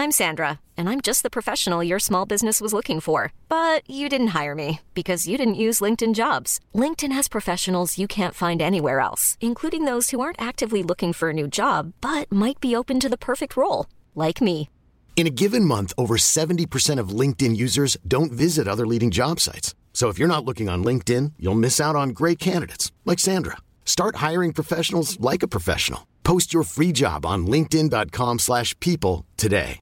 I'm Sandra, and I'm just the professional your small business was looking for. But you didn't hire me because you didn't use LinkedIn Jobs. LinkedIn has professionals you can't find anywhere else, including those who aren't actively looking for a new job, but might be open to the perfect role, like me. In a given month, over 70% of LinkedIn users don't visit other leading job sites. So if you're not looking on LinkedIn, you'll miss out on great candidates like Sandra. Start hiring professionals like a professional. Post your free job on linkedin.com/people today.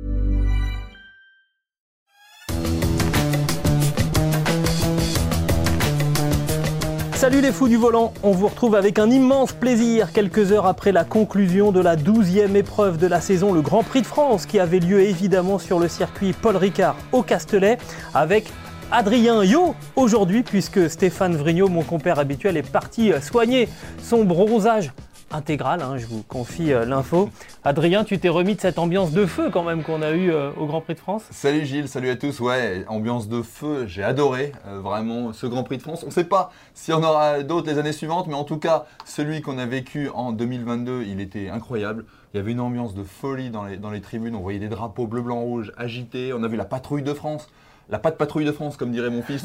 Salut les fous du volant, on vous retrouve avec un immense plaisir quelques heures après la conclusion de la 12e épreuve de la saison, le Grand Prix de France, qui avait lieu évidemment sur le circuit Paul Ricard au Castellet, avec Adrien Yo aujourd'hui, puisque Stéphane Vrignot, mon compère habituel, est parti soigner son bronzage intégral, je vous confie l'info. Adrien, tu t'es remis de cette ambiance de feu quand même qu'on a eue au Grand Prix de France. Salut Gilles, salut à tous. Ouais, ambiance de feu, j'ai adoré vraiment ce Grand Prix de France. On ne sait pas s'il y en aura d'autres les années suivantes, mais en tout cas, celui qu'on a vécu en 2022, il était incroyable. Il y avait une ambiance de folie dans les tribunes, on voyait des drapeaux bleu, blanc, rouge agités, on a vu la patrouille de France, la patte patrouille de France comme dirait mon fils,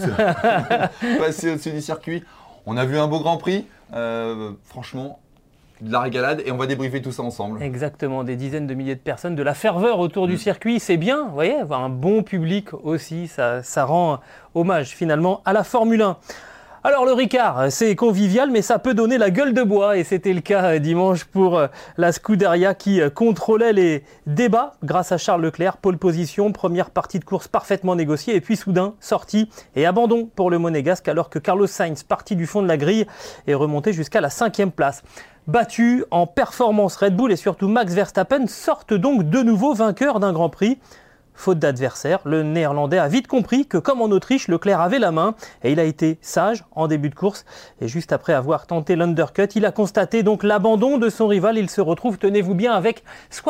passer au-dessus du circuit. On a vu un beau Grand Prix, franchement, de la régalade, et on va débriefer tout ça ensemble. Exactement, des dizaines de milliers de personnes, de la ferveur autour du circuit, c'est bien, vous voyez, avoir un bon public aussi, ça rend hommage finalement à la Formule 1. Alors le Ricard, c'est convivial, mais ça peut donner la gueule de bois, et c'était le cas dimanche pour la Scuderia qui contrôlait les débats grâce à Charles Leclerc. Pole position, première partie de course parfaitement négociée, et puis soudain, sortie et abandon pour le Monégasque, alors que Carlos Sainz, parti du fond de la grille, est remonté jusqu'à la 5e place. Battu en performance, Red Bull et surtout Max Verstappen sortent donc de nouveau vainqueurs d'un Grand Prix. Faute d'adversaire, le Néerlandais a vite compris que comme en Autriche, Leclerc avait la main et il a été sage en début de course. Et juste après avoir tenté l'undercut, il a constaté donc l'abandon de son rival. Il se retrouve, tenez-vous bien, avec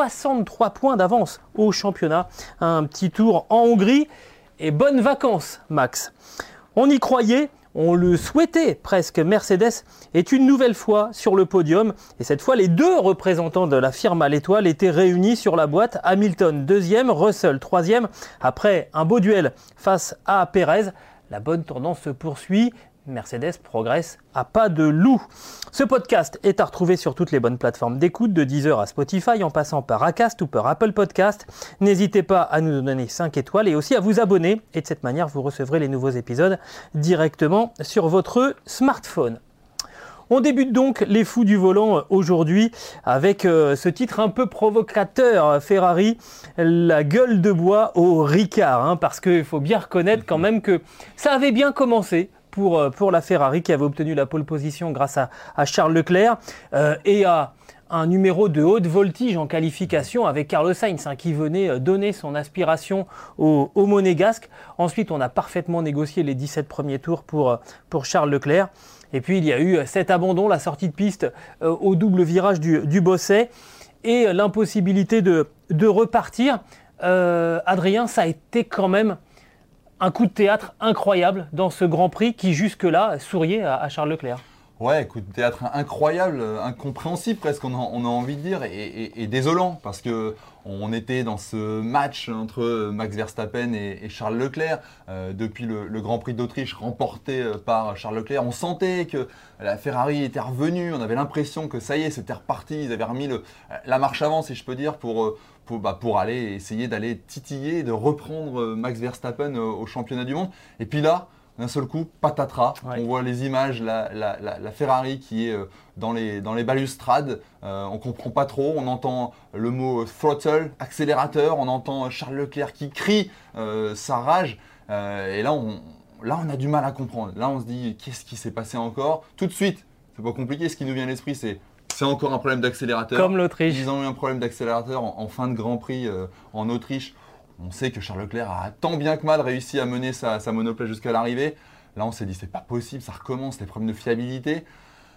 63 points d'avance au championnat. Un petit tour en Hongrie et bonnes vacances, Max. On y croyait. On le souhaitait presque. Mercedes est une nouvelle fois sur le podium. Et cette fois, les deux représentants de la firme à l'étoile étaient réunis sur la boîte. Hamilton 2e, Russell 3e. Après un beau duel face à Pérez, la bonne tendance se poursuit. Mercedes progresse à pas de loup. Ce podcast est à retrouver sur toutes les bonnes plateformes d'écoute, de Deezer à Spotify, en passant par Acast ou par Apple Podcast. N'hésitez pas à nous donner 5 étoiles et aussi à vous abonner. Et de cette manière, vous recevrez les nouveaux épisodes directement sur votre smartphone. On débute donc les fous du volant aujourd'hui avec ce titre un peu provocateur, Ferrari, la gueule de bois au Ricard, parce qu'il faut bien reconnaître quand même que ça avait bien commencé pour la Ferrari qui avait obtenu la pole position grâce à Charles Leclerc et à un numéro de haute voltige en qualification avec Carlos Sainz qui venait donner son aspiration au Monégasque. Ensuite, on a parfaitement négocié les 17 premiers tours pour Charles Leclerc. Et puis, il y a eu cet abandon, la sortie de piste au double virage du Bosset et l'impossibilité de repartir. Adrien, ça a été quand même un coup de théâtre incroyable dans ce Grand Prix qui jusque-là souriait à Charles Leclerc. Ouais, coup de théâtre incroyable, incompréhensible presque, on a envie de dire, et désolant, parce que on était dans ce match entre Max Verstappen et Charles Leclerc, depuis le Grand Prix d'Autriche remporté par Charles Leclerc. On sentait que la Ferrari était revenue, on avait l'impression que ça y est, c'était reparti, ils avaient remis la marche avant, si je peux dire, pour aller essayer d'aller titiller, de reprendre Max Verstappen au championnat du monde. Et puis là, d'un seul coup, patatras, ouais. On voit les images, la Ferrari qui est dans les balustrades, on ne comprend pas trop, on entend le mot throttle, accélérateur, on entend Charles Leclerc qui crie sa rage, et là on a du mal à comprendre. Là on se dit, qu'est-ce qui s'est passé encore ? Tout de suite, c'est pas compliqué, ce qui nous vient à l'esprit c'est encore un problème d'accélérateur. Comme l'Autriche. Ils ont eu un problème d'accélérateur en fin de Grand Prix en Autriche. On sait que Charles Leclerc a tant bien que mal réussi à mener sa monoplace jusqu'à l'arrivée. Là, on s'est dit, c'est pas possible, ça recommence, les problèmes de fiabilité.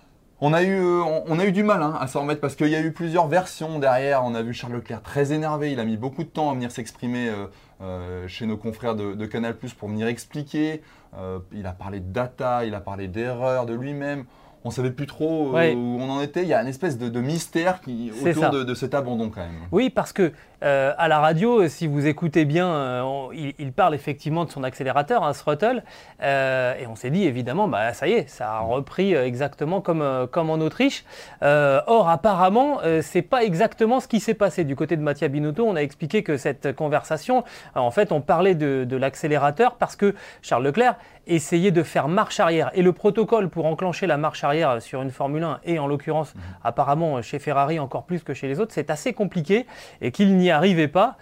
On a eu du mal à s'en remettre parce qu'il y a eu plusieurs versions derrière. On a vu Charles Leclerc très énervé, il a mis beaucoup de temps à venir s'exprimer chez nos confrères de Canal+ pour venir expliquer. Il a parlé de data, il a parlé d'erreurs de lui-même. on savait plus trop Ouais. où on en était. Il y a une espèce de mystère C'est ça. autour de cet abandon quand même. Oui, parce que à la radio, si vous écoutez bien, il parle effectivement de son accélérateur, un throttle, et on s'est dit évidemment, bah ça y est, ça a repris exactement comme en Autriche. Or, apparemment, c'est pas exactement ce qui s'est passé du côté de Mattia Binotto. On a expliqué que cette conversation, en fait, on parlait de l'accélérateur parce que Charles Leclerc essayait de faire marche arrière. Et le protocole pour enclencher la marche arrière sur une Formule 1, et en l'occurrence, apparemment chez Ferrari encore plus que chez les autres, c'est assez compliqué et qu'il n'y arrivait pas.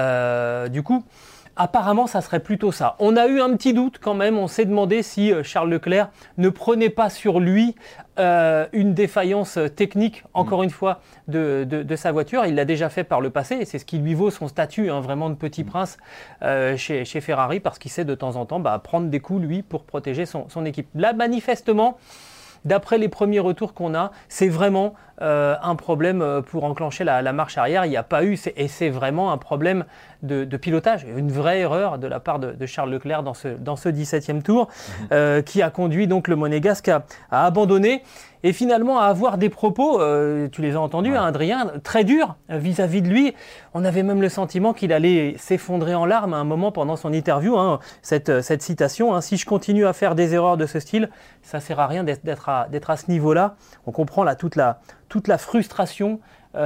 Du coup, apparemment, ça serait plutôt ça. On a eu un petit doute quand même. On s'est demandé si Charles Leclerc ne prenait pas sur lui une défaillance technique, encore une fois, de sa voiture. Il l'a déjà fait par le passé et c'est ce qui lui vaut son statut vraiment de petit prince chez Ferrari, parce qu'il sait de temps en temps prendre des coups, lui, pour protéger son équipe. Là, manifestement, d'après les premiers retours qu'on a, c'est vraiment un problème pour enclencher la marche arrière. Il n'y a pas eu, et c'est vraiment un problème de pilotage, une vraie erreur de la part de Charles Leclerc dans ce 17e tour, qui a conduit donc le Monégasque à abandonner et finalement à avoir des propos, tu les as entendus, Adrien, très durs vis-à-vis de lui. On avait même le sentiment qu'il allait s'effondrer en larmes à un moment pendant son interview, cette citation, si je continue à faire des erreurs de ce style, ça ne sert à rien d'être à ce niveau-là. On comprend là toute la frustration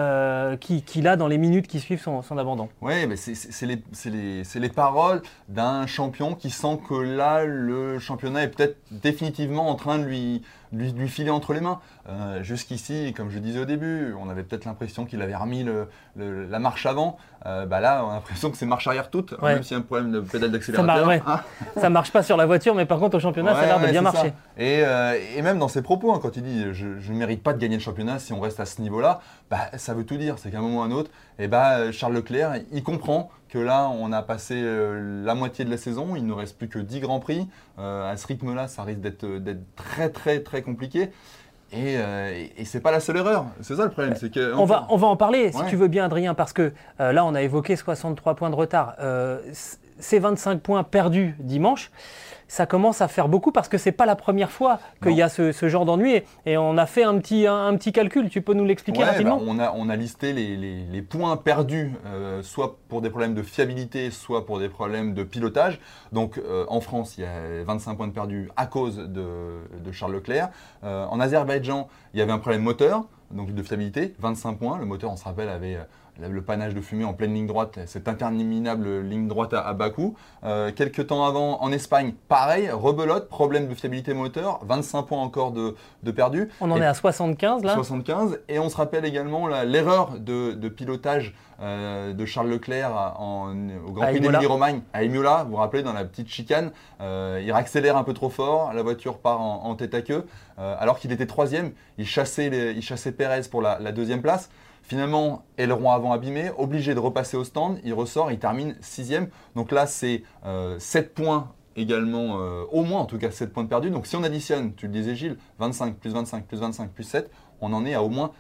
qu'il a dans les minutes qui suivent son abandon. Oui, mais c'est les paroles d'un champion qui sent que là, le championnat est peut-être définitivement en train de lui filer entre les mains. Jusqu'ici, comme je disais au début, on avait peut-être l'impression qu'il avait remis la marche avant. Là, on a l'impression que c'est marche arrière toute, même s'il y a un problème de pédale d'accélérateur. Ça marche pas sur la voiture, mais par contre au championnat, ça a l'air de bien marcher. Et même dans ses propos, quand il dit « je ne mérite pas de gagner le championnat si on reste à ce niveau-là », ça veut tout dire. C'est qu'à un moment ou à un autre, Charles Leclerc, il comprend que là, on a passé la moitié de la saison, il ne reste plus que 10 Grands Prix. À ce rythme-là, ça risque d'être très, très, très compliqué. Et c'est pas la seule erreur, c'est ça le problème. C'est que, on va en parler, si tu veux bien, Adrien, parce que là, on a évoqué 63 points de retard. Ces 25 points perdus dimanche, ça commence à faire beaucoup parce que c'est pas la première fois qu'il y a ce genre d'ennui. Et on a fait un petit calcul. Tu peux nous l'expliquer rapidement ? On a listé les points perdus, soit pour des problèmes de fiabilité, soit pour des problèmes de pilotage. Donc en France, il y a 25 points de perdus à cause de Charles Leclerc. En Azerbaïdjan, il y avait un problème moteur, donc de fiabilité, 25 points. Le moteur, on se rappelle, avait le panache de fumée en pleine ligne droite, cette interminable ligne droite à Bakou. Quelques temps avant, en Espagne, pareil, rebelote, problème de fiabilité moteur, 25 points encore de perdus. On en est à 75 là. 75, et on se rappelle également l'erreur de pilotage de Charles Leclerc au Grand Prix d'Émilie-Romagne à Imola. Vous vous rappelez, dans la petite chicane, il accélère un peu trop fort, la voiture part en tête à queue, alors qu'il était troisième, il chassait Pérez pour la deuxième place. Finalement, aileron avant abîmé, obligé de repasser au stand, il ressort, il termine 6e. Donc là, c'est 7 points également, au moins en tout cas 7 points de perdus. Donc si on additionne, tu le disais Gilles, 25 plus 25 plus 25 plus 7, on en est à au moins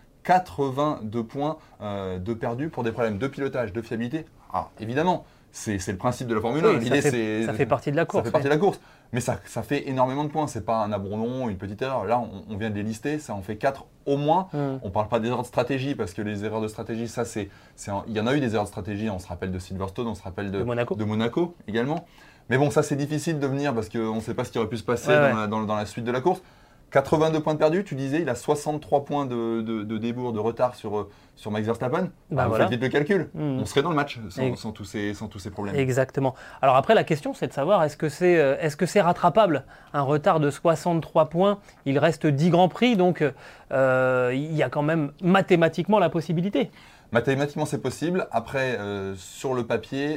82 points de perdus pour des problèmes de pilotage, de fiabilité. Alors évidemment, c'est le principe de la Formule 1. Oui, ça fait partie de la course. Ça fait partie de la course. Mais ça fait énormément de points. Ce n'est pas un abandon, une petite erreur. Là, on vient de les lister. Ça en fait 4 au moins. On ne parle pas des erreurs de stratégie parce que les erreurs de stratégie, il y en a eu des erreurs de stratégie. On se rappelle de Silverstone, on se rappelle de Monaco également. Mais bon, ça c'est difficile de venir parce qu'on ne sait pas ce qui aurait pu se passer dans la suite de la course. 82 points de perdus, tu disais, il a 63 points de débours, de retard sur Max Verstappen. Vous faites vite le calcul. On serait dans le match sans tous ces problèmes. Exactement. Alors après, la question, c'est de savoir, est-ce que c'est rattrapable ? Un retard de 63 points, il reste 10 Grands Prix, donc il y a quand même mathématiquement la possibilité. Mathématiquement, c'est possible. Après, sur la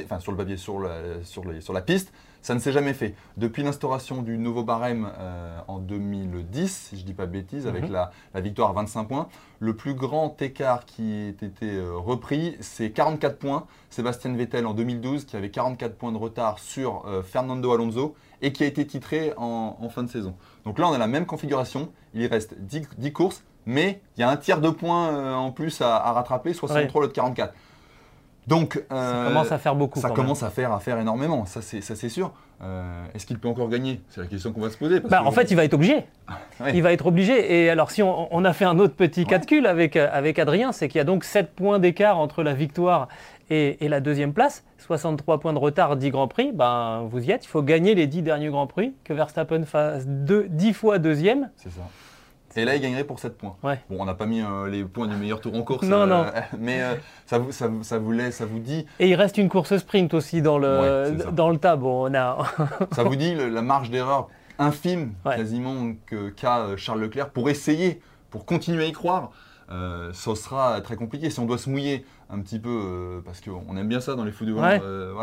piste, ça ne s'est jamais fait. Depuis l'instauration du nouveau barème en 2010, si je ne dis pas de bêtises, avec la victoire à 25 points, le plus grand écart qui a été repris, c'est 44 points. Sébastien Vettel en 2012, qui avait 44 points de retard sur Fernando Alonso et qui a été titré en fin de saison. Donc là, on a la même configuration. Il reste 10 courses, mais il y a un tiers de points en plus à rattraper, 63 l'autre 44. Donc, ça commence à faire beaucoup. Ça commence à faire énormément, ça c'est sûr. Est-ce qu'il peut encore gagner? C'est la question qu'on va se poser. En fait, il va être obligé. Ouais. Il va être obligé. Et alors, si on a fait un autre petit calcul avec Adrien, c'est qu'il y a donc 7 points d'écart entre la victoire et la deuxième place. 63 points de retard, 10 Grands Prix. Vous y êtes. Il faut gagner les 10 derniers Grands Prix, que Verstappen fasse 10 fois deuxième. C'est ça. Et là, il gagnerait pour 7 points. Ouais. Bon, on n'a pas mis les points du meilleur tour en course. Non. Mais ça vous dit... Et il reste une course sprint aussi dans le tas. Bon, ça vous dit la marge d'erreur infime, quasiment, qu'a Charles Leclerc pour essayer, pour continuer à y croire. Ça sera très compliqué. Si on doit se mouiller un petit peu, parce qu'on aime bien ça dans les fous du volant,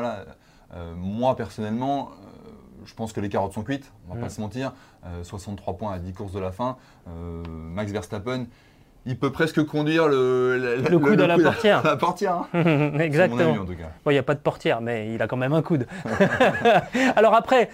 moi, personnellement... je pense que les carottes sont cuites, on ne va pas se mentir. 63 points à 10 courses de la fin. Max Verstappen, il peut presque conduire le coude à la portière. La portière, hein. Exactement. C'est mon avis, en tout cas. Il n'y a pas de portière, mais il a quand même un coude. Alors après,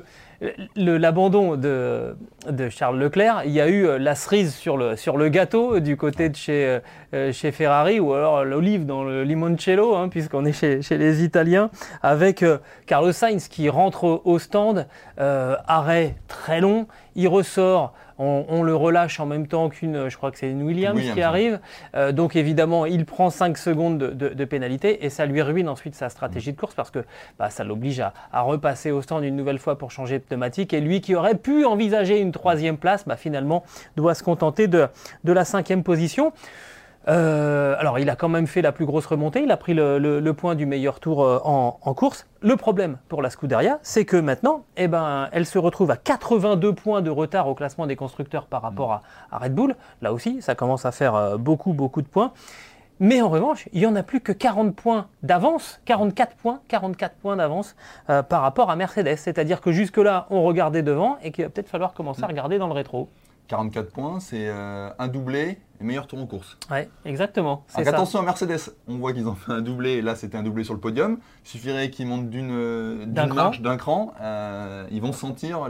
l'abandon de Charles Leclerc, il y a eu la cerise sur le gâteau du côté de chez Ferrari, ou alors l'olive dans le limoncello, puisqu'on est chez les Italiens, avec Carlos Sainz qui rentre au stand, arrêt très long, il ressort. On le relâche en même temps je crois que c'est une Williams qui arrive. Donc évidemment, il prend 5 secondes de pénalité et ça lui ruine ensuite sa stratégie de course parce que ça l'oblige à repasser au stand une nouvelle fois pour changer de pneumatique. Et lui qui aurait pu envisager une 3e place, finalement doit se contenter de la 5e position. Alors, il a quand même fait la plus grosse remontée. Il a pris le point du meilleur tour en course. Le problème pour la Scuderia, c'est que maintenant, elle se retrouve à 82 points de retard au classement des constructeurs par rapport à Red Bull. Là aussi, ça commence à faire beaucoup de points. Mais en revanche, il n'y en a plus que 40 points d'avance, 44 points d'avance par rapport à Mercedes. C'est-à-dire que jusque-là, on regardait devant et qu'il va peut-être falloir commencer à regarder dans le rétro. 44 points, c'est un doublé et meilleur tour en course. Oui, exactement. Donc attention à Mercedes, on voit qu'ils ont fait un doublé, et là c'était un doublé sur le podium. Il suffirait qu'ils montent d'une marche, d'un cran. Ils vont sentir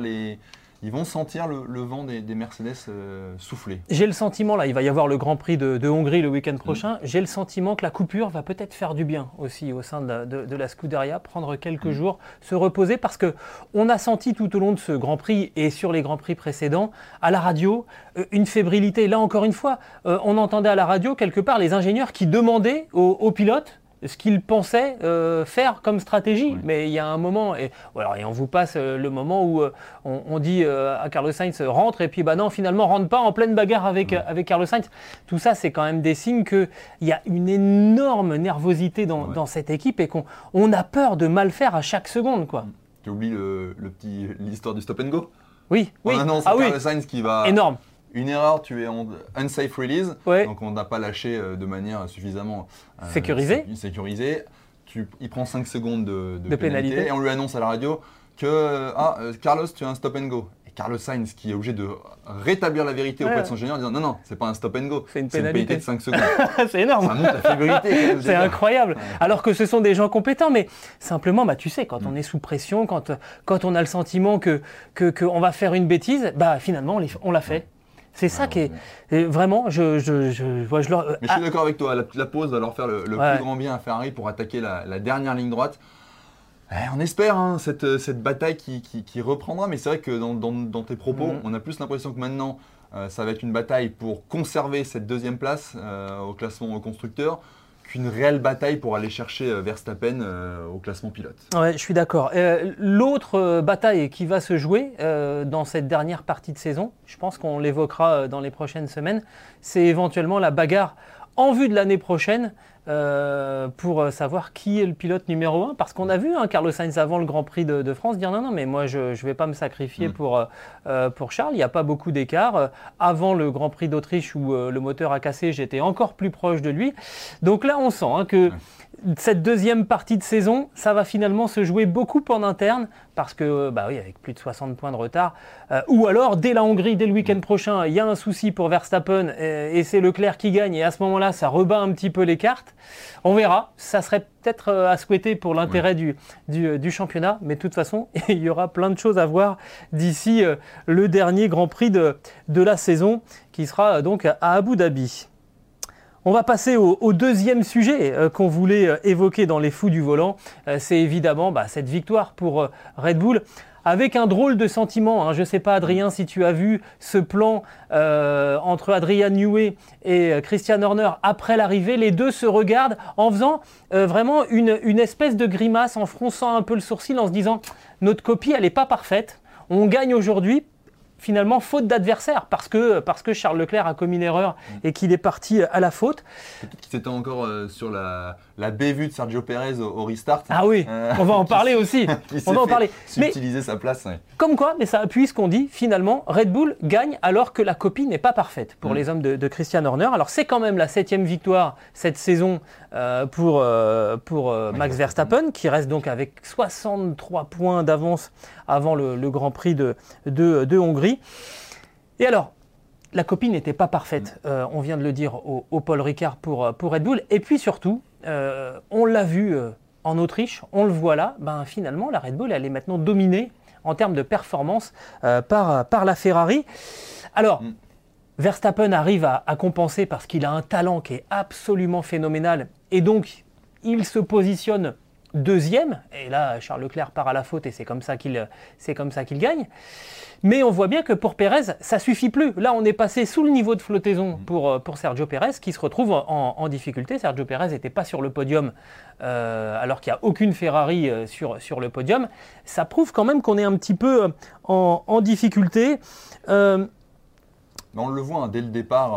le vent des Mercedes souffler. J'ai le sentiment, là, il va y avoir le Grand Prix de Hongrie le week-end prochain. J'ai le sentiment que la coupure va peut-être faire du bien aussi au sein de la Scuderia, prendre quelques jours, se reposer, parce qu'on a senti tout au long de ce Grand Prix et sur les Grands Prix précédents, à la radio, une fébrilité. Là, encore une fois, on entendait à la radio, quelque part, les ingénieurs qui demandaient aux pilotes ce qu'ils pensaient faire comme stratégie. Oui. Mais il y a un moment, et on vous passe le moment où on dit à Carlos Sainz rentre, et puis non, finalement rentre pas, en pleine bagarre avec Carlos Sainz. Tout ça, c'est quand même des signes qu'il y a une énorme nervosité dans cette équipe et qu'on a peur de mal faire à chaque seconde, quoi. Tu oublies l'histoire du stop and go? Oui. On annonce Carlos Sainz qui va... Énorme. Une erreur, tu es en unsafe release, donc on n'a pas lâché de manière suffisamment sécurisée. Il prend 5 secondes de pénalité et on lui annonce à la radio que Carlos, tu as un stop and go. Et Carlos Sainz qui est obligé de rétablir la vérité auprès de son ingénieur en disant non, c'est pas un stop and go, c'est une pénalité de 5 secondes. C'est énorme. Ça monte la fébrilité. C'est incroyable. Ouais. Alors que ce sont des gens compétents, mais simplement, tu sais, quand on est sous pression, quand on a le sentiment qu'on va faire une bêtise, finalement, on l'a fait. C'est ça qui est vraiment, Mais je suis d'accord avec toi, la pause va leur faire le plus grand bien à Ferrari pour attaquer la dernière ligne droite. On espère cette bataille qui reprendra, mais c'est vrai que dans tes propos, on a plus l'impression que maintenant, ça va être une bataille pour conserver cette 2e place au classement constructeur, qu'une réelle bataille pour aller chercher Verstappen au classement pilote. Ouais, je suis d'accord. L'autre bataille qui va se jouer dans cette dernière partie de saison, je pense qu'on l'évoquera dans les prochaines semaines, c'est éventuellement la bagarre en vue de l'année prochaine pour savoir qui est le pilote numéro 1. Parce qu'on a vu Carlos Sainz avant le Grand Prix de France dire non, mais moi je ne vais pas me sacrifier pour Charles. Il n'y a pas beaucoup d'écart. Avant le Grand Prix d'Autriche où le moteur a cassé, j'étais encore plus proche de lui. Donc là, on sent que cette 2e partie de saison, ça va finalement se jouer beaucoup en interne parce que, avec plus de 60 points de retard, ou alors dès la Hongrie, dès le week-end prochain, il y a un souci pour Verstappen et c'est Leclerc qui gagne et à ce moment-là, ça rebat un petit peu les cartes. On verra, ça serait peut-être à souhaiter pour l'intérêt du championnat, mais de toute façon, il y aura plein de choses à voir d'ici le dernier Grand Prix de la saison qui sera donc à Abu Dhabi. On va passer au deuxième sujet qu'on voulait évoquer dans les fous du volant. C'est évidemment cette victoire pour Red Bull. Avec un drôle de sentiment. Je ne sais pas, Adrien, si tu as vu ce plan entre Adrian Newey et Christian Horner après l'arrivée. Les deux se regardent en faisant vraiment une espèce de grimace, en fronçant un peu le sourcil, en se disant « Notre copie, elle n'est pas parfaite. On gagne aujourd'hui. » Finalement, faute d'adversaire, parce que Charles Leclerc a commis une erreur et qu'il est parti à la faute. Peut-être qu'il était encore sur la bévue de Sergio Perez au restart. Ah oui, on va en parler aussi. On va en parler. Utiliser sa place. Ouais. Comme quoi, mais ça appuie ce qu'on dit, finalement, Red Bull gagne alors que la copie n'est pas parfaite pour les hommes de Christian Horner. Alors c'est quand même la 7e victoire cette saison pour Max Verstappen, qui reste donc avec 63 points d'avance avant le Grand Prix de Hongrie. Et alors, la copie n'était pas parfaite, on vient de le dire au Paul Ricard pour Red Bull. Et puis surtout, on l'a vu en Autriche, on le voit là, finalement la Red Bull elle est maintenant dominée en termes de performance par la Ferrari. Alors, Verstappen arrive à compenser parce qu'il a un talent qui est absolument phénoménal et donc il se positionne deuxième, et là Charles Leclerc part à la faute et c'est comme ça qu'il gagne. Mais on voit bien que pour Pérez, ça suffit plus. Là, on est passé sous le niveau de flottaison pour Sergio Pérez, qui se retrouve en difficulté. Sergio Pérez n'était pas sur le podium, alors qu'il n'y a aucune Ferrari sur le podium. Ça prouve quand même qu'on est un petit peu en difficulté. On le voit dès le départ,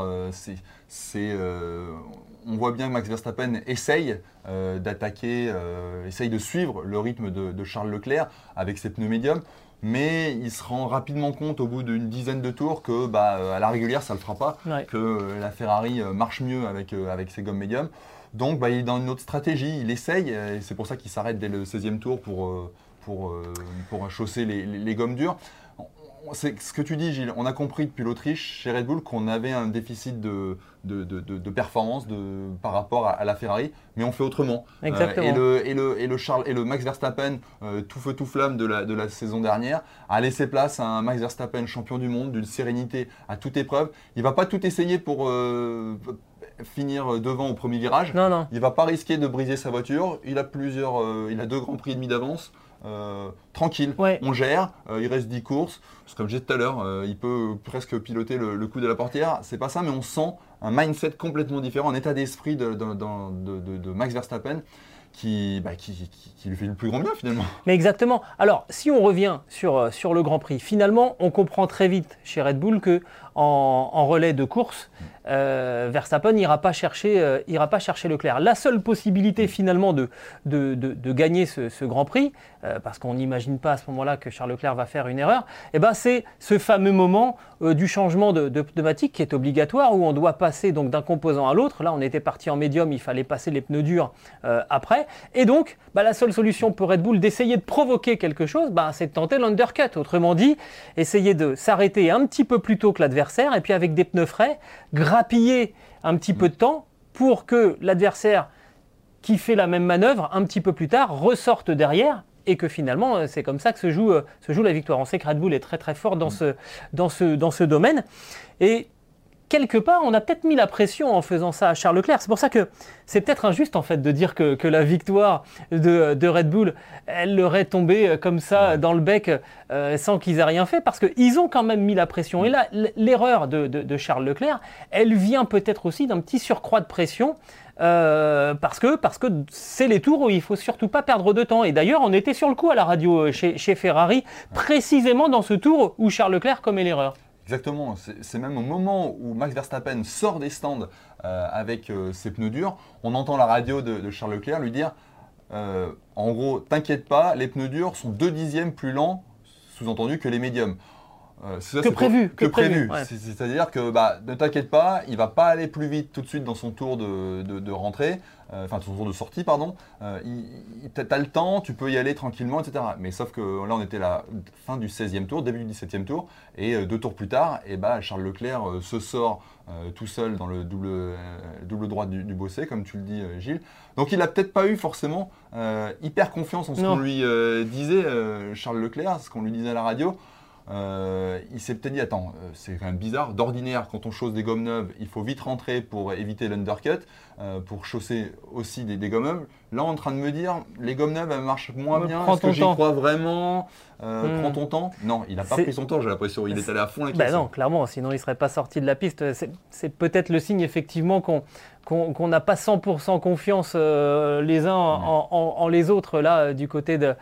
on voit bien que Max Verstappen essaye d'attaquer, essaye de suivre le rythme de Charles Leclerc avec ses pneus médiums. Mais il se rend rapidement compte au bout d'une dizaine de tours que à la régulière ça ne le fera pas, que la Ferrari marche mieux avec ses gommes médiums. Donc il est dans une autre stratégie, il essaye, et c'est pour ça qu'il s'arrête dès le 16e tour pour chausser les gommes dures. C'est ce que tu dis, Gilles, on a compris depuis l'Autriche chez Red Bull qu'on avait un déficit de performance par rapport à la Ferrari, mais on fait autrement. Exactement. Et le Max Verstappen, tout feu tout flamme de la saison dernière, a laissé place à un Max Verstappen champion du monde, d'une sérénité à toute épreuve. Il ne va pas tout essayer pour finir devant au premier virage. Non. Il ne va pas risquer de briser sa voiture. Il a 2 grands prix et demi d'avance. Tranquille, on gère, il reste 10 courses. Comme je disais tout à l'heure, il peut presque piloter le coup de la portière. C'est pas ça, mais on sent un mindset complètement différent, un état d'esprit de Max Verstappen qui lui fait le plus grand bien finalement. Mais exactement. Alors, si on revient sur le Grand Prix, finalement, on comprend très vite chez Red Bull que en relais de course, Verstappen n'ira pas chercher Leclerc. La seule possibilité finalement de gagner ce Grand Prix, parce qu'on n'imagine pas à ce moment-là que Charles Leclerc va faire une erreur, c'est ce fameux moment du changement de pneumatique qui est obligatoire, où on doit passer donc d'un composant à l'autre. Là, on était parti en médium, il fallait passer les pneus durs après. Et donc, la seule solution pour Red Bull d'essayer de provoquer quelque chose, c'est de tenter l'undercut. Autrement dit, essayer de s'arrêter un petit peu plus tôt que l'adversaire et puis avec des pneus frais, grappiller un petit peu de temps pour que l'adversaire qui fait la même manœuvre un petit peu plus tard ressorte derrière et que finalement c'est comme ça que se joue la victoire. On sait que Red Bull est très très fort dans ce domaine et quelque part, on a peut-être mis la pression en faisant ça à Charles Leclerc. C'est pour ça que c'est peut-être injuste en fait de dire que la victoire de Red Bull, elle leur est tombée comme ça dans le bec sans qu'ils aient rien fait, parce qu'ils ont quand même mis la pression. Et là, l'erreur de Charles Leclerc, elle vient peut-être aussi d'un petit surcroît de pression. Parce que c'est les tours où il ne faut surtout pas perdre de temps. Et d'ailleurs, on était sur le coup à la radio chez Ferrari, précisément dans ce tour où Charles Leclerc commet l'erreur. Exactement, c'est même au moment où Max Verstappen sort des stands avec ses pneus durs, on entend la radio de Charles Leclerc lui dire en gros, t'inquiète pas, les pneus durs sont 2/10 plus lents, sous-entendu, que les médiums. Que prévu. Ouais. C'est-à-dire que ne t'inquiète pas, il ne va pas aller plus vite tout de suite dans son tour de rentrée, son tour de sortie, pardon. Tu as le temps, tu peux y aller tranquillement, etc. Mais sauf que là, on était à la fin du 16e tour, début du 17e tour, et 2 tours plus tard, Charles Leclerc se sort tout seul dans le double droit du bossé, comme tu le dis, Gilles. Donc il n'a peut-être pas eu forcément hyper confiance en ce qu'on lui disait, Charles Leclerc, ce qu'on lui disait à la radio. il s'est peut-être dit, attends, c'est quand même bizarre. D'ordinaire, quand on chausse des gommes neuves, il faut vite rentrer pour éviter l'undercut, pour chausser aussi des gommes neuves. Là, on est en train de me dire, les gommes neuves, elles marchent moins bien. Est-ce que j'y crois vraiment? Prends ton temps. Non, il n'a pas pris son temps, j'ai l'impression. Il est allé à fond avec non, clairement, sinon il ne serait pas sorti de la piste. C'est peut-être le signe, effectivement, qu'on n'a pas 100% confiance les uns en les autres, là, du côté de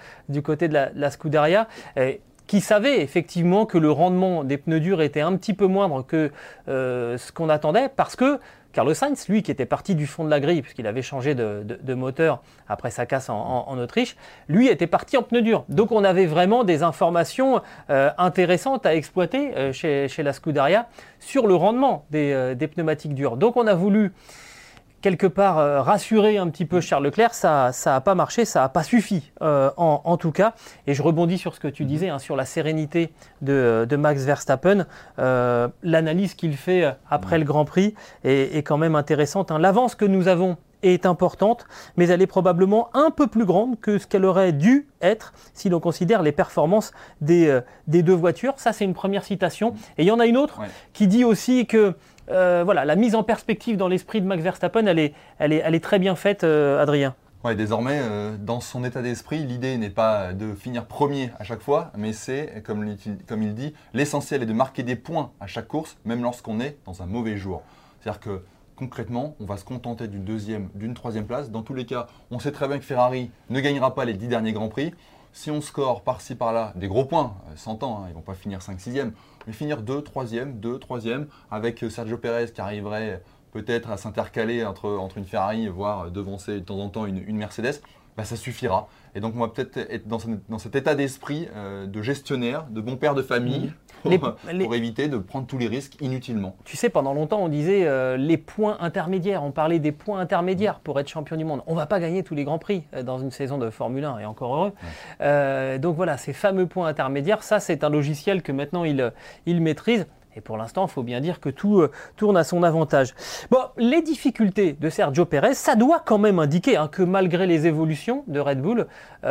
la Scuderia. Qui savait effectivement que le rendement des pneus durs était un petit peu moindre que ce qu'on attendait, parce que Carlos Sainz, lui qui était parti du fond de la grille, puisqu'il avait changé de moteur après sa casse en Autriche, lui était parti en pneus durs. Donc on avait vraiment des informations intéressantes à exploiter chez la Scuderia sur le rendement des pneumatiques durs. Donc on a voulu quelque part rassurer un petit peu Charles Leclerc. Ça n'a pas marché, ça n'a pas suffi en tout cas. Et je rebondis sur ce que tu disais, sur la sérénité de Max Verstappen. L'analyse qu'il fait après le Grand Prix est quand même intéressante. L'avance que nous avons est importante, mais elle est probablement un peu plus grande que ce qu'elle aurait dû être si l'on considère les performances des deux voitures. Ça, c'est une première citation. Et il y en a une autre qui dit aussi que la mise en perspective dans l'esprit de Max Verstappen, elle est très bien faite, Adrien. Ouais, désormais, dans son état d'esprit, l'idée n'est pas de finir premier à chaque fois, mais c'est, comme il dit, l'essentiel est de marquer des points à chaque course, même lorsqu'on est dans un mauvais jour. C'est-à-dire que concrètement, on va se contenter d'une deuxième, d'une troisième place. Dans tous les cas, on sait très bien que Ferrari ne gagnera pas les 10 derniers Grands Prix. Si on score par-ci par-là des gros points, 100 ans, ils ne vont pas finir 5-6e, mais finir 2, 3e, avec Sergio Pérez qui arriverait peut-être à s'intercaler entre une Ferrari, voire devancer de temps en temps une Mercedes, ça suffira. Et donc on va peut-être être dans cet état d'esprit de gestionnaire, de bon père de famille, pour éviter de prendre tous les risques inutilement. Tu sais, pendant longtemps, on disait les points intermédiaires. On parlait des points intermédiaires pour être champion du monde. On ne va pas gagner tous les Grands Prix dans une saison de Formule 1, et encore heureux. Donc voilà, ces fameux points intermédiaires, ça c'est un logiciel que maintenant il maîtrise. Et pour l'instant, il faut bien dire que tout tourne à son avantage. Bon, les difficultés de Sergio Pérez, ça doit quand même indiquer que malgré les évolutions de Red Bull,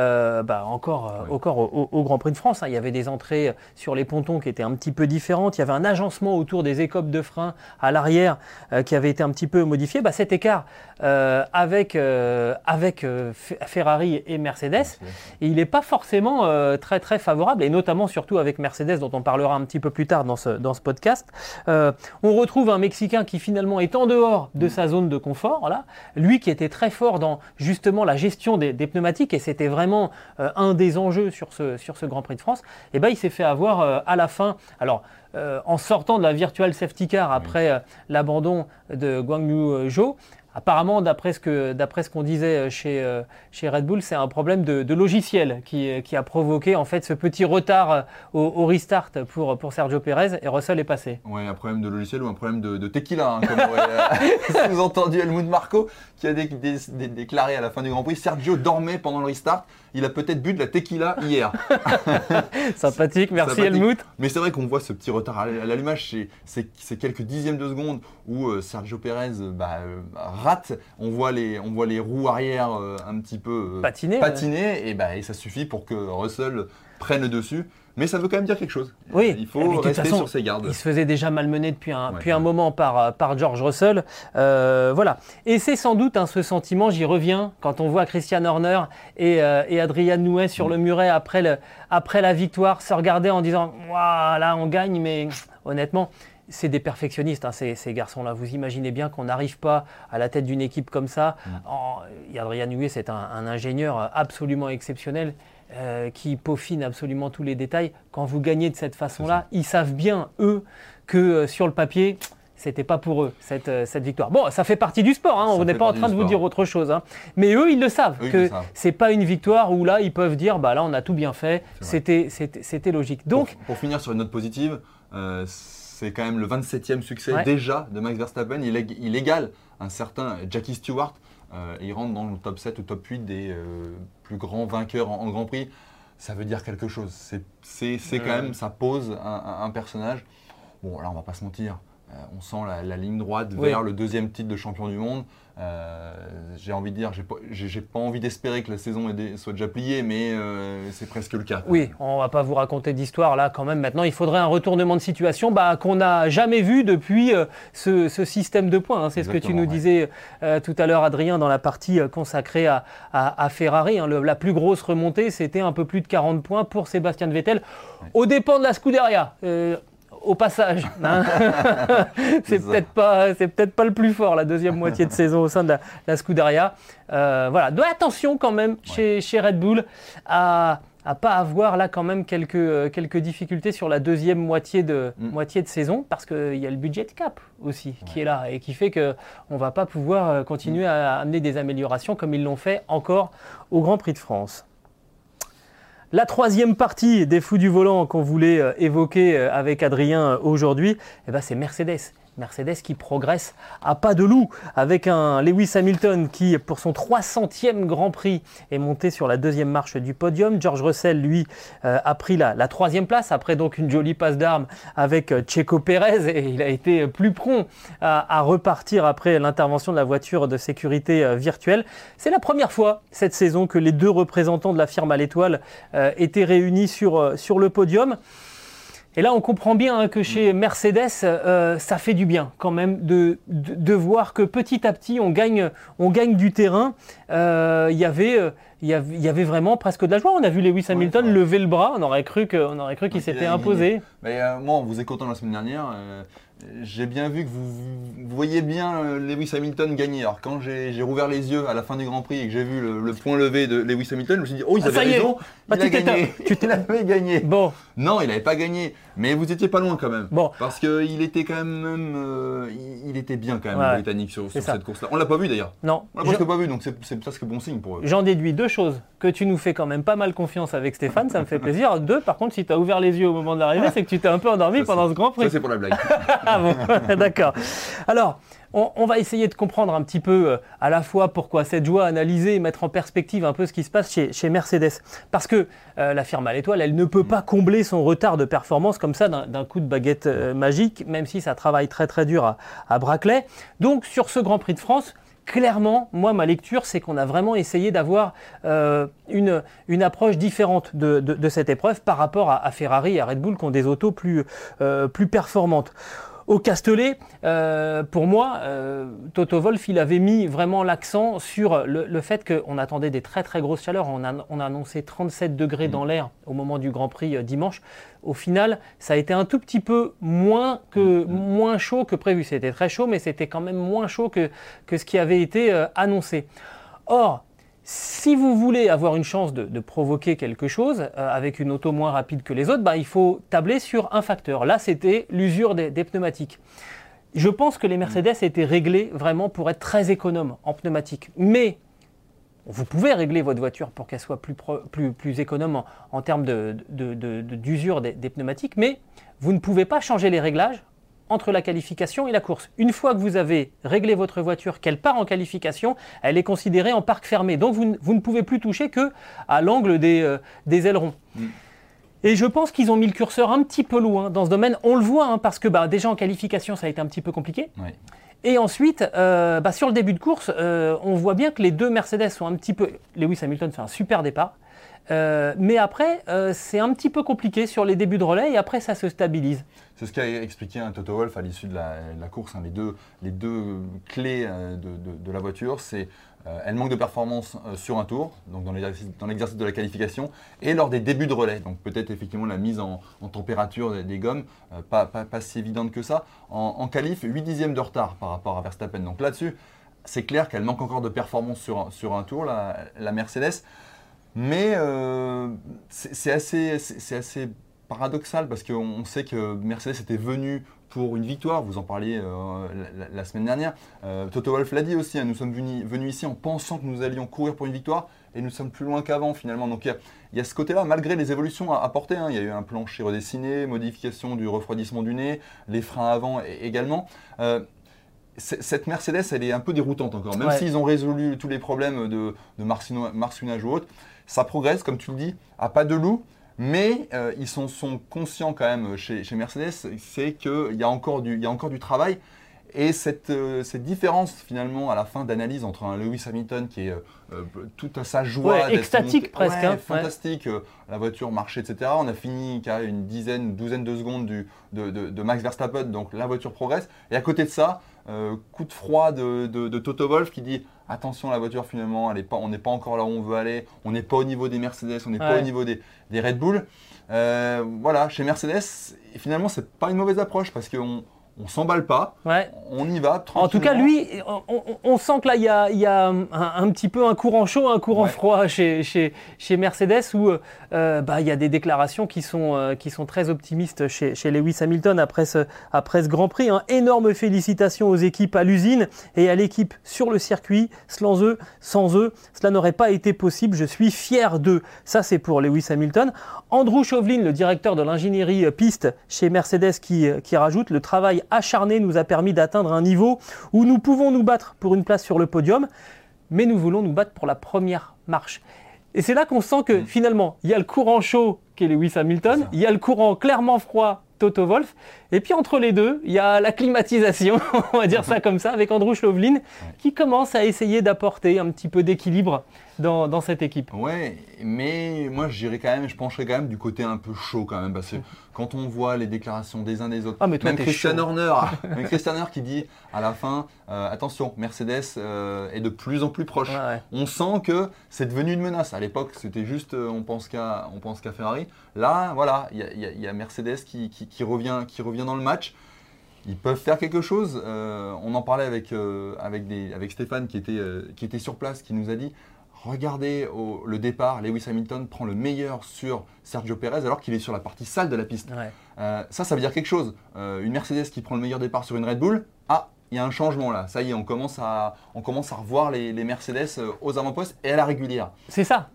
encore au Grand Prix de France, il y avait des entrées sur les pontons qui étaient un petit peu différentes. Il y avait un agencement autour des écopes de frein à l'arrière qui avait été un petit peu modifié. Cet écart avec Ferrari et Mercedes, il n'est pas forcément très très favorable, et notamment surtout avec Mercedes, dont on parlera un petit peu plus tard dans ce podcast. On retrouve un Mexicain qui finalement est en dehors de sa zone de confort, là. Lui qui était très fort dans justement la gestion des pneumatiques, et c'était vraiment un des enjeux sur ce Grand Prix de France. Et il s'est fait avoir à la fin. Alors, en sortant de la virtual safety car après l'abandon de Guan Yu Zhou. Apparemment, d'après ce qu'on disait chez Red Bull, c'est un problème de logiciel qui a provoqué en fait ce petit retard au restart pour Sergio Pérez, et Russell est passé. Oui, un problème de logiciel ou un problème de tequila, comme aurait sous-entendu Helmut Marko, qui a déclaré à la fin du Grand Prix: Sergio dormait pendant le restart, il a peut-être bu de la tequila hier. Sympathique, merci Helmut. Mais c'est vrai qu'on voit ce petit retard à l'allumage, c'est quelques dixièmes de seconde où Sergio Pérez rate, on voit les roues arrière un petit peu patiner, et ça suffit pour que Russell prenne le dessus. Mais ça veut quand même dire quelque chose. Oui, il faut rester sur ses gardes. Il se faisait déjà malmener depuis un moment par George Russell. Voilà. Et c'est sans doute ce sentiment, j'y reviens, quand on voit Christian Horner et Adrian Newey sur le muret après la victoire, se regarder en disant « Là, on gagne », mais honnêtement, c'est des perfectionnistes, ces garçons-là. Vous imaginez bien qu'on n'arrive pas à la tête d'une équipe comme ça. Adrian Newey, c'est un ingénieur absolument exceptionnel. Qui peaufinent absolument tous les détails. Quand vous gagnez de cette façon-là, ils savent bien, eux, que sur le papier, c'était pas pour eux, cette victoire. Bon, ça fait partie du sport, on n'est pas en train de vous dire autre chose. Mais eux, ils le savent, c'est pas une victoire où là, ils peuvent dire, là, on a tout bien fait, c'était logique. Donc, pour finir sur une note positive, c'est quand même le 27e succès déjà de Max Verstappen. Il égale un certain Jackie Stewart. Il rentre dans le top 7 ou top 8 des plus grands vainqueurs en Grand Prix. Ça veut dire quelque chose. C'est quand même, ça pose un personnage. Bon, là, on va pas se mentir. on sent la ligne droite vers le deuxième titre de champion du monde. J'ai envie de dire, j'ai pas envie d'espérer que la saison soit déjà pliée, mais c'est presque le cas. Oui, on va pas vous raconter d'histoire là quand même. Maintenant, il faudrait un retournement de situation qu'on n'a jamais vu depuis ce système de points. C'est ce que tu nous disais tout à l'heure, Adrien, dans la partie consacrée à Ferrari. La plus grosse remontée, c'était un peu plus de 40 points pour Sébastien Vettel, aux dépens de la Scuderia. Au passage, c'est peut-être pas le plus fort la deuxième moitié de saison au sein de la Scuderia. Voilà, donc attention quand même chez Red Bull à pas avoir là quand même quelques difficultés sur la deuxième moitié de saison, parce qu'il y a le budget cap aussi qui est là et qui fait qu'on va pas pouvoir continuer à amener des améliorations comme ils l'ont fait encore au Grand Prix de France. La troisième partie des fous du volant qu'on voulait évoquer avec Adrien aujourd'hui, c'est Mercedes. Mercedes qui progresse à pas de loup avec un Lewis Hamilton qui, pour son 300e Grand Prix, est monté sur la deuxième marche du podium. George Russell, lui, a pris la troisième place après donc une jolie passe d'armes avec Checo Pérez, et il a été plus prompt à repartir après l'intervention de la voiture de sécurité virtuelle. C'est la première fois cette saison que les deux représentants de la firme à l'étoile étaient réunis sur le podium. Et là, on comprend bien que chez Mercedes, ça fait du bien quand même de voir que petit à petit, on gagne du terrain. Il y avait vraiment presque de la joie. On a vu Lewis Hamilton lever le bras. On aurait cru qu'il s'était imposé. Mais moi, en vous écoutant la semaine dernière, j'ai bien vu que vous voyez bien Lewis Hamilton gagner. Alors quand j'ai rouvert les yeux à la fin du Grand Prix et que j'ai vu le point levé de Lewis Hamilton, je me suis dit « Oh, ils avaient raison, il a gagné !» Il avait gagné. Bon. Non, il n'avait pas gagné, mais vous étiez pas loin quand même. Bon. Parce qu'il était quand même, il était bien quand même, le Britannique sur cette course-là. On l'a pas vu d'ailleurs. Non. On l'a presque pas vu, donc c'est presque bon signe pour eux. J'en déduis deux choses. Que tu nous fais quand même pas mal confiance avec Stéphane, ça me fait plaisir. Deux, par contre, si tu as ouvert les yeux au moment de l'arrivée, c'est que tu t'es un peu endormi pendant ce Grand Prix. Ça, c'est pour la blague. Ah bon, d'accord. Alors, on va essayer de comprendre un petit peu à la fois pourquoi cette joie, analyser et mettre en perspective un peu ce qui se passe chez Mercedes. Parce que la firme à l'étoile, elle ne peut pas combler son retard de performance comme ça d'un coup de baguette magique, même si ça travaille très très dur à Brackley. Donc sur ce Grand Prix de France, clairement, moi, ma lecture, c'est qu'on a vraiment essayé d'avoir une approche différente de cette épreuve par rapport à Ferrari et à Red Bull qui ont des autos plus performantes. Au Castellet, pour moi, Toto Wolff, il avait mis vraiment l'accent sur le fait qu'on attendait des très très grosses chaleurs. On a annoncé 37 degrés dans l'air au moment du Grand Prix dimanche. Au final, ça a été un tout petit peu moins chaud que prévu. C'était très chaud, mais c'était quand même moins chaud que ce qui avait été annoncé. Or, si vous voulez avoir une chance de provoquer quelque chose avec une auto moins rapide que les autres, il faut tabler sur un facteur. Là, c'était l'usure des pneumatiques. Je pense que les Mercedes étaient réglés vraiment pour être très économes en pneumatiques. Mais vous pouvez régler votre voiture pour qu'elle soit plus économe en termes d'usure des pneumatiques, mais vous ne pouvez pas changer les réglages entre la qualification et la course. Une fois que vous avez réglé votre voiture, qu'elle part en qualification, elle est considérée en parc fermé. Donc vous ne pouvez plus toucher qu'à l'angle des ailerons. Et je pense qu'ils ont mis le curseur un petit peu loin dans ce domaine. On le voit, parce que déjà en qualification, ça a été un petit peu compliqué. Oui. Et ensuite, sur le début de course, on voit bien que les deux Mercedes sont un petit peu... Lewis Hamilton fait un super départ. Mais après, c'est un petit peu compliqué sur les débuts de relais et après, ça se stabilise. C'est ce qu'a expliqué Toto Wolff à l'issue de la course. Les deux clés de la voiture, c'est elle manque de performance sur un tour, donc dans l'exercice de la qualification, et lors des débuts de relais. Donc peut-être effectivement la mise en température des gommes, pas si évidente que ça. En qualif, 8 dixièmes de retard par rapport à Verstappen. Donc là-dessus, c'est clair qu'elle manque encore de performance sur un tour, la Mercedes. Mais c'est assez paradoxal parce qu'on sait que Mercedes était venu pour une victoire. Vous en parliez la semaine dernière. Toto Wolff l'a dit aussi, nous sommes venus ici en pensant que nous allions courir pour une victoire et nous sommes plus loin qu'avant finalement. Donc il y a ce côté-là, malgré les évolutions apportées. Il y a eu un plancher redessiné, modification du refroidissement du nez, les freins avant également. Cette Mercedes, elle est un peu déroutante encore, même s'ils ont résolu tous les problèmes de marcinage ou autre. Ça progresse, comme tu le dis, à pas de loup. Mais ils sont conscients quand même chez Mercedes, c'est qu'il y a encore du travail. Et cette différence finalement à la fin d'analyse entre un Lewis Hamilton qui est toute sa joie, extatique presque, fantastique, la voiture marchait, etc. On a fini qu'à une douzaine de secondes de Max Verstappen, donc la voiture progresse. Et à côté de ça, coup de froid de Toto Wolff qui dit attention, la voiture finalement, on n'est pas encore là où on veut aller, on n'est pas au niveau des Mercedes, on n'est pas au niveau des Red Bull. Voilà, chez Mercedes, finalement, c'est pas une mauvaise approche parce qu'on ne s'emballe pas, on y va tranquillement. En tout cas, lui, on sent que là, il y a un petit peu un courant chaud, un courant froid chez Mercedes où il y a des déclarations qui sont très optimistes chez Lewis Hamilton après ce Grand Prix. Énorme félicitations aux équipes à l'usine et à l'équipe sur le circuit. Sans eux, cela n'aurait pas été possible. Je suis fier d'eux. Ça, c'est pour Lewis Hamilton. Andrew Chauvelin, le directeur de l'ingénierie piste chez Mercedes, qui rajoute « Le travail acharné nous a permis d'atteindre un niveau où nous pouvons nous battre pour une place sur le podium, mais nous voulons nous battre pour la première marche. » Et c'est là qu'on sent que finalement, il y a le courant chaud qui est Lewis Hamilton, il y a le courant clairement froid Toto Wolff, et puis entre les deux, il y a la climatisation, on va dire ça comme ça, avec Andrew Chauvelin, qui commence à essayer d'apporter un petit peu d'équilibre dans cette équipe. Ouais, mais moi je pencherais quand même du côté un peu chaud quand même, parce que quand on voit les déclarations des uns des autres, même Christian Horner qui dit à la fin, attention, Mercedes est de plus en plus proche. On sent que c'est devenu une menace. À l'époque, c'était juste, on pense qu'à Ferrari. Là, voilà, il y a Mercedes qui revient dans le match. Ils peuvent faire quelque chose. On en parlait avec Stéphane qui était sur place, qui nous a dit regardez le départ, Lewis Hamilton prend le meilleur sur Sergio Pérez alors qu'il est sur la partie sale de la piste. Ça veut dire quelque chose. Une Mercedes qui prend le meilleur départ sur une Red Bull, il y a un changement là. Ça y est, on commence à revoir les Mercedes aux avant-postes et à la régulière. C'est ça.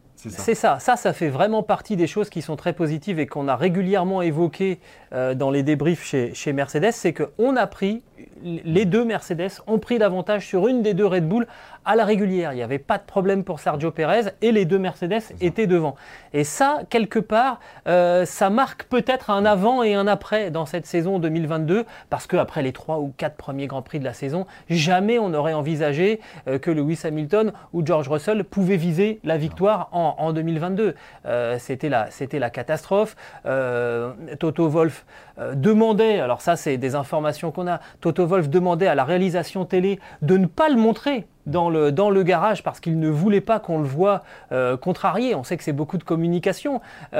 Ça fait vraiment partie des choses qui sont très positives et qu'on a régulièrement évoquées dans les débriefs chez Mercedes, c'est qu'on a pris, les deux Mercedes ont pris l'avantage sur une des deux Red Bull à la régulière. Il n'y avait pas de problème pour Sergio Pérez et les deux Mercedes étaient devant. Et ça, quelque part, ça marque peut-être un avant et un après dans cette saison 2022, parce qu'après les 3 ou 4 premiers Grands Prix de la saison, jamais on n'aurait envisagé que Lewis Hamilton ou George Russell pouvaient viser la victoire en 2022. C'était la catastrophe. Toto Wolff demandait, alors ça c'est des informations qu'on a, Toto Wolff demandait à la réalisation télé de ne pas le montrer dans le garage parce qu'il ne voulait pas qu'on le voie contrarié. On sait que c'est beaucoup de communication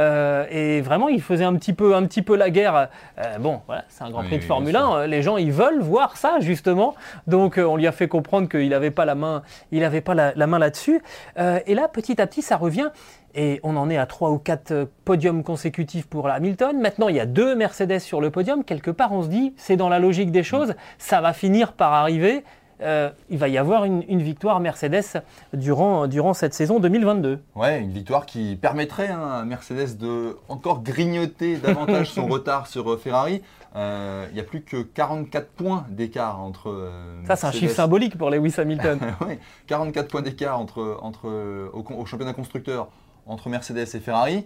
et vraiment il faisait un petit peu la guerre. Voilà, c'est un Grand Prix de Formule 1. Les gens ils veulent voir ça justement. Donc on lui a fait comprendre qu'il n'avait pas la main là-dessus. Et là petit à petit ça revient. Et on en est à 3 ou 4 podiums consécutifs pour Hamilton. Maintenant, il y a 2 Mercedes sur le podium. Quelque part, on se dit, c'est dans la logique des choses, ça va finir par arriver. Il va y avoir une victoire Mercedes durant cette saison 2022. Ouais, une victoire qui permettrait à Mercedes de encore grignoter davantage son retard sur Ferrari. Il n'y a plus que 44 points d'écart entre ça, c'est un chiffre symbolique pour Lewis Hamilton. Oui, 44 points d'écart au championnat constructeur entre Mercedes et Ferrari.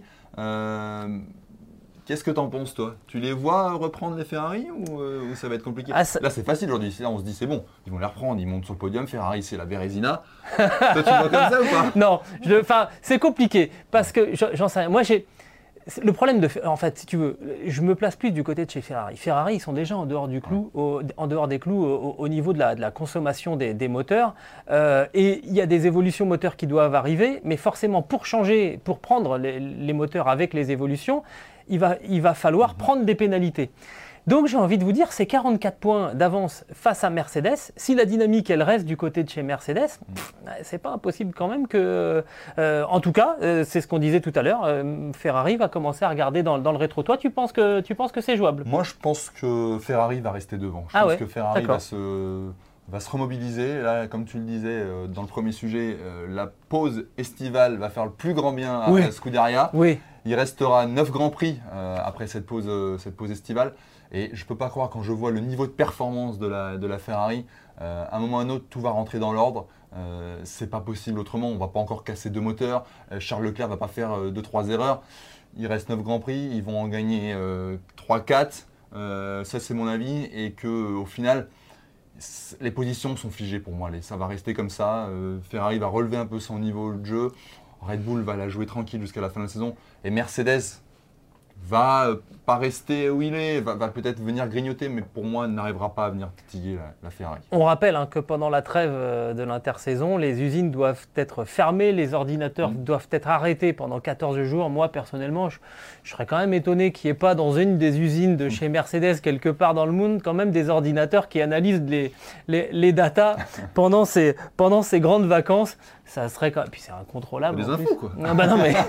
Qu'est-ce que t'en penses, toi? Tu les vois reprendre les Ferrari ou ça va être compliqué? Là, c'est facile aujourd'hui. Là, on se dit, c'est bon, ils vont les reprendre. Ils montent sur le podium. Ferrari, c'est la Bérésina. Toi, tu vois comme ça ou pas? Non, c'est compliqué parce que j'en sais rien. Moi, le problème en fait, si tu veux, je me place plus du côté de chez Ferrari. Ferrari, ils sont déjà en dehors du clou, des clous au niveau de la consommation des moteurs. Et il y a des évolutions moteurs qui doivent arriver, mais forcément pour prendre les moteurs avec les évolutions, il va falloir prendre des pénalités. Donc j'ai envie de vous dire, c'est 44 points d'avance face à Mercedes. Si la dynamique elle reste du côté de chez Mercedes, c'est pas impossible quand même que, en tout cas, c'est ce qu'on disait tout à l'heure, Ferrari va commencer à regarder dans le rétro. Toi, tu penses que c'est jouable? Moi, je pense que Ferrari va rester devant. Je pense que Ferrari va se remobiliser. Là, comme tu le disais dans le premier sujet, la pause estivale va faire le plus grand bien à Scuderia. Oui. Il restera 9 Grands Prix à après cette pause estivale. Et je ne peux pas croire, quand je vois le niveau de performance de la Ferrari, à un moment ou à un autre, tout va rentrer dans l'ordre. C'est pas possible autrement, on ne va pas encore casser 2 moteurs. Charles Leclerc ne va pas faire 2-3 erreurs. Il reste 9 Grands Prix, ils vont en gagner 3-4. Ça, c'est mon avis. Et qu'au final, les positions sont figées pour moi. Ça va rester comme ça. Ferrari va relever un peu son niveau de jeu. Red Bull va la jouer tranquille jusqu'à la fin de la saison. Et Mercedes va pas rester où il est, va peut-être venir grignoter, mais pour moi, n'arrivera pas à venir titiller la Ferrari. On rappelle que pendant la trêve de l'intersaison, les usines doivent être fermées, les ordinateurs doivent être arrêtés pendant 14 jours. Moi, personnellement, je serais quand même étonné qu'il n'y ait pas dans une des usines de chez Mercedes, quelque part dans le monde, quand même des ordinateurs qui analysent les datas pendant ces grandes vacances. Ça serait quand même... Puis c'est incontrôlable. Des infos, quoi. Ah bah non, mais...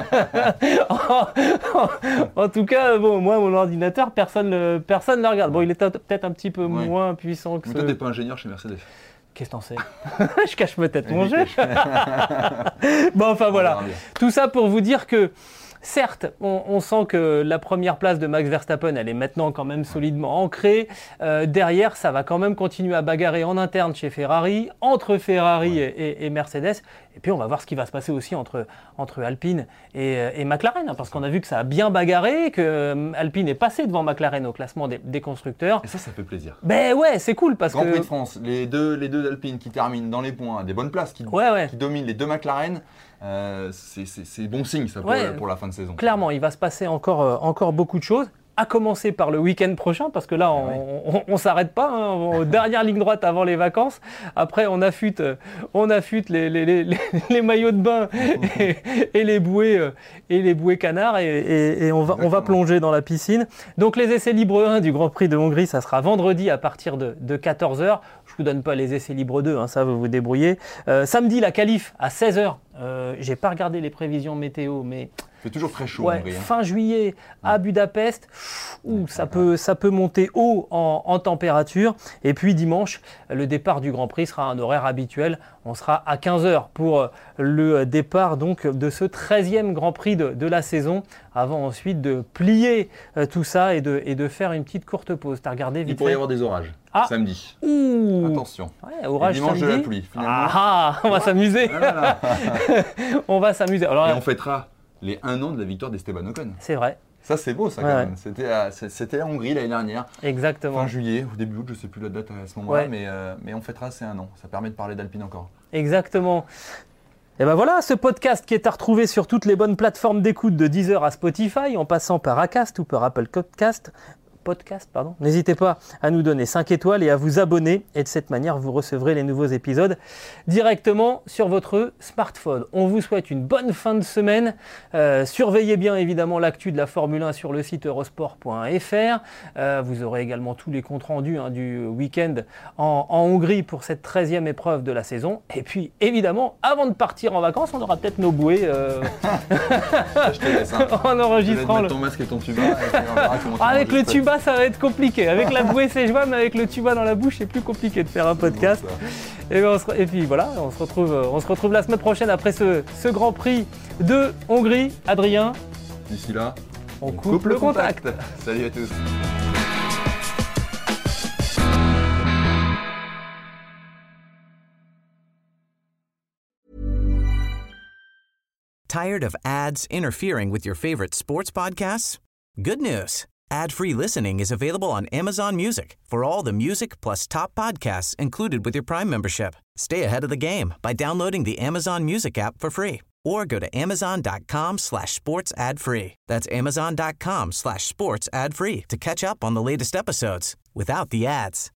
en tout cas, bon, moi, mon ordinateur, personne le regarde. Bon, il est peut-être un petit peu moins puissant que mais toi, t'es pas ingénieur chez Mercedes. Qu'est-ce que t'en sais? Je cache peut-être mon jeu. Bon, enfin voilà. Tout ça pour vous dire que, certes, on sent que la première place de Max Verstappen, elle est maintenant quand même solidement ancrée. Derrière, ça va quand même continuer à bagarrer en interne chez Ferrari, entre Ferrari et Mercedes. Et puis, on va voir ce qui va se passer aussi entre Alpine et McLaren. Parce qu'on a vu que ça a bien bagarré, que Alpine est passé devant McLaren au classement des constructeurs. Et ça fait plaisir. Ben ouais, c'est cool parce Grand Prix de France, les deux d'Alpine qui terminent dans les points, des bonnes places, qui dominent les 2 McLaren. C'est bon signe ça pour la fin de saison. Clairement, il va se passer encore beaucoup de choses, à commencer par le week-end prochain, parce que là, on s'arrête pas, aux dernières lignes droites avant les vacances. Après, on affûte les maillots de bain et les bouées canards, et on va plonger dans la piscine. Donc, les essais libres 1 du Grand Prix de Hongrie, ça sera vendredi à partir de 14h. Je ne vous donne pas les essais libres 2, ça vous débrouillez. Samedi, la qualif à 16h. J'ai pas regardé les prévisions météo, mais... C'est toujours très chaud en Hongrie. Fin juillet à Budapest, ça peut monter haut en température. Et puis dimanche, le départ du Grand Prix sera un horaire habituel. On sera à 15h pour le départ donc, de ce 13e Grand Prix de la saison, avant ensuite de plier tout ça et de faire une petite courte pause. T'as regardé vite? Il pourrait y avoir des orages samedi. Attention. Ouais, orage dimanche samedi. De la pluie. On va s'amuser. On va s'amuser. Alors, et on fêtera les 1 an de la victoire d'Esteban Ocon. C'est vrai. Ça, c'est beau, ça, quand même. C'était en Hongrie l'année dernière. Exactement. Fin juillet, ou début août, je ne sais plus la date à ce moment-là, mais on fêtera ces 1 an. Ça permet de parler d'Alpine encore. Exactement. Et ben voilà, ce podcast qui est à retrouver sur toutes les bonnes plateformes d'écoute de Deezer à Spotify, en passant par Acast ou par Apple Podcast. N'hésitez pas à nous donner 5 étoiles et à vous abonner, et de cette manière vous recevrez les nouveaux épisodes directement sur votre smartphone. On vous souhaite une bonne fin de semaine. Surveillez bien évidemment l'actu de la Formule 1 sur le site eurosport.fr. Vous aurez également tous les comptes rendus du week-end en Hongrie pour cette 13e épreuve de la saison. Et puis évidemment, avant de partir en vacances, on aura peut-être nos bouées je te laisse, en enregistrant. Ton masque et ton tuba. Avec le tuba, ça va être compliqué. Avec la bouée, c'est jouable, mais avec le tuba dans la bouche, c'est plus compliqué de faire un podcast. Et puis voilà, on se retrouve la semaine prochaine après ce Grand Prix de Hongrie. Adrien, d'ici là, on coupe le contact. Salut à tous. Tired of ads interfering with your favorite sports podcasts? Good news. Ad-free listening is available on Amazon Music for all the music plus top podcasts included with your Prime membership. Stay ahead of the game by downloading the Amazon Music app for free or go to amazon.com/sports ad free. That's amazon.com/sports ad free to catch up on the latest episodes without the ads.